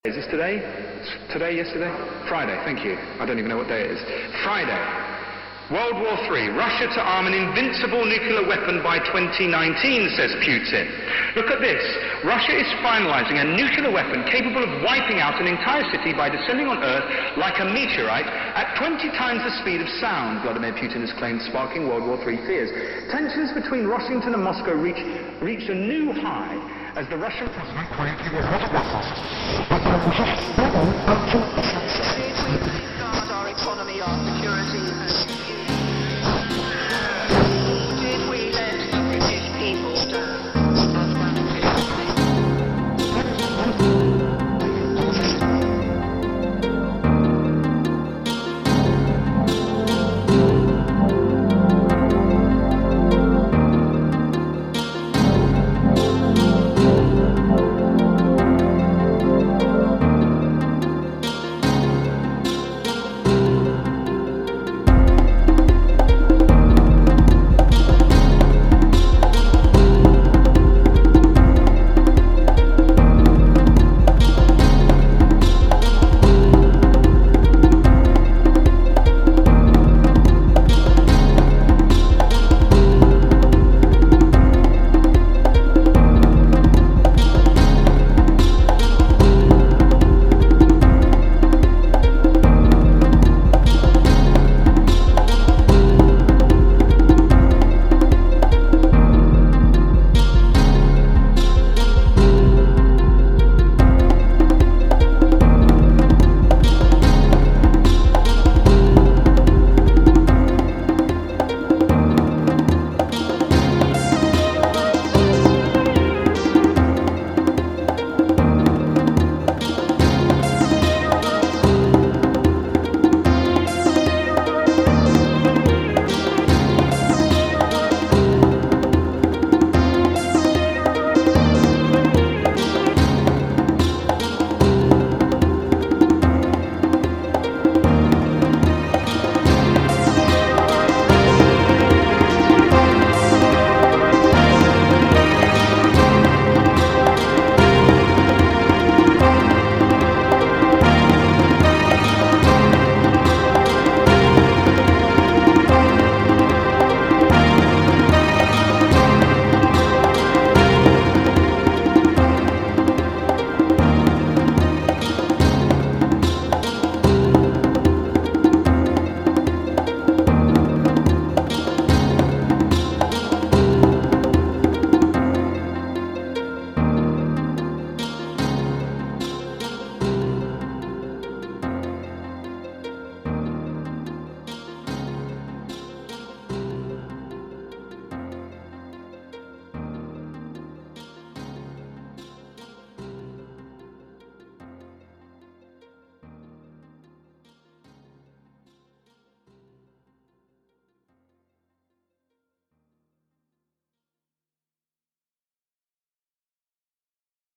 Is this today? Today, yesterday? Friday, thank you. I don't even know what day it is. Friday. World War III. Russia to arm an invincible nuclear weapon by 2019, says Putin. Look at this. Russia is finalizing a nuclear weapon capable of wiping out an entire city by descending on Earth like a meteorite at 20 times the speed of sound, Vladimir Putin has claimed, sparking World War III fears. Tensions between Washington and Moscow reached a new high as the Russian president claimed he was not a weapon. Our economy on